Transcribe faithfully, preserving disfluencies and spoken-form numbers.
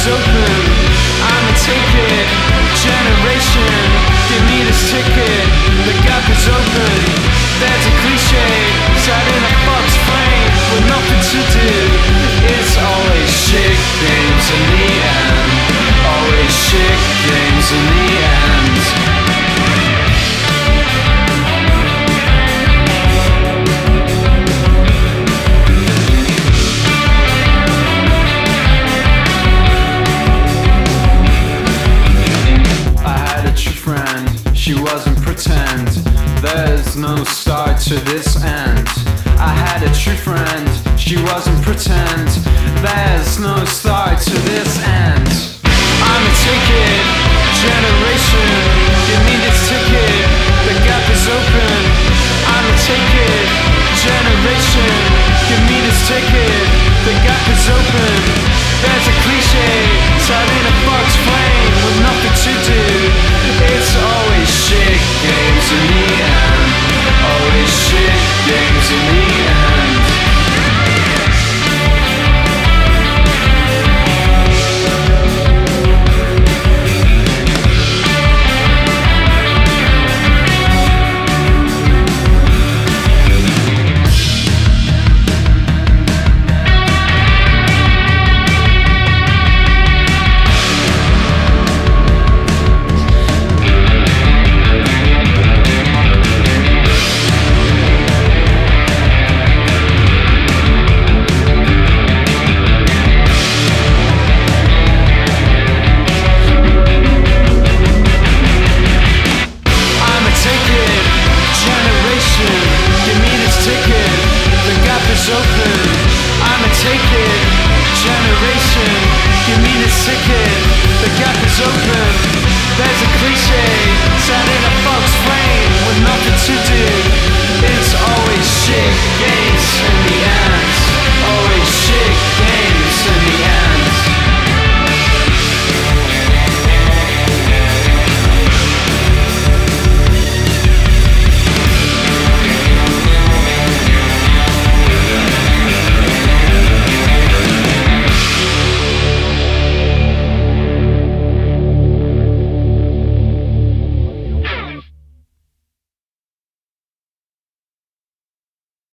is open. I'ma take it. Generation, give me this ticket. The gap is open. There's a cliche sat in a box frame with nothing to do. It's always shit games in the end. Always shit games in the end. She wasn't pretend. There's no start to this end. I had a true friend. She wasn't pretend. There's no start to this end. I'm a ticket. Generation, give me this ticket. The gap is open. I'm a ticket. Generation, give me this ticket. The gap is open. There's a cliche sat in a box frame with nothing to do. It's always shit games in the end. Always shit games in the end. Generation, give me this ticket. The gap is open. There's a cliche